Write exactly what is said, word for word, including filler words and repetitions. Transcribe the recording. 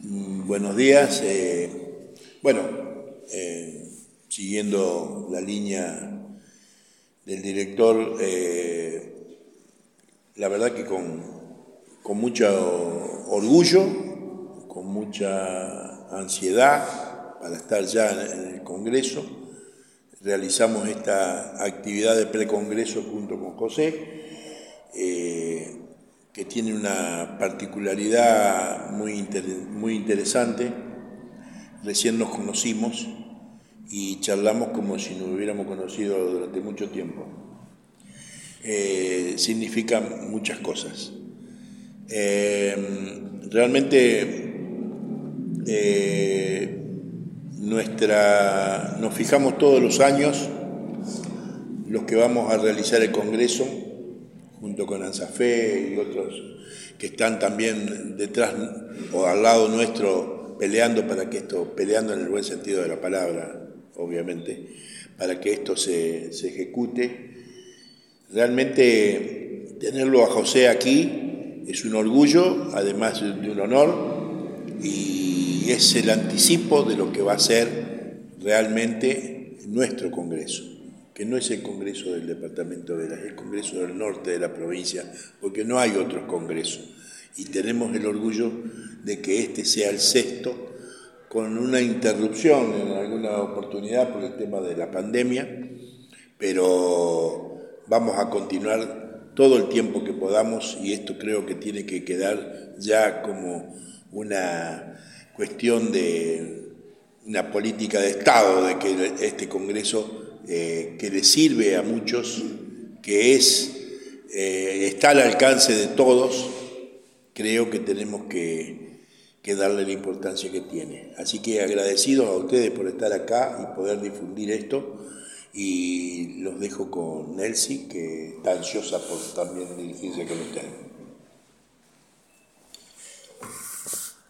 Mm, Buenos días. Eh, bueno, eh, siguiendo la línea del director, eh, la verdad que con, con mucho orgullo, con mucha ansiedad para estar ya en el Congreso, realizamos esta actividad de precongreso junto con José, eh, que tiene una particularidad muy, inter, muy interesante. Recién nos conocimos y charlamos como si nos hubiéramos conocido durante mucho tiempo. Eh, significa muchas cosas. Eh, realmente eh, nuestra, nos fijamos todos los años los que vamos a realizar el Congreso, junto con ANSAFE y otros que están también detrás o al lado nuestro peleando para que esto, peleando en el buen sentido de la palabra, obviamente, para que esto se, se ejecute. Realmente tenerlo a José aquí es un orgullo, además de un honor, y es el anticipo de lo que va a ser realmente nuestro Congreso, que no es el Congreso del Departamento de Vera, es el Congreso del norte de la provincia, porque no hay otros congresos. Y tenemos el orgullo de que este sea el sexto, con una interrupción en alguna oportunidad por el tema de la pandemia, pero vamos a continuar todo el tiempo que podamos, y esto creo que tiene que quedar ya como una cuestión de una política de Estado, de que este Congreso eh, que le sirve a muchos, que es eh, está al alcance de todos, creo que tenemos que, que darle la importancia que tiene. Así que agradecidos a ustedes por estar acá y poder difundir esto, y los dejo con Nelsi, que está ansiosa por también dirigirse con ustedes.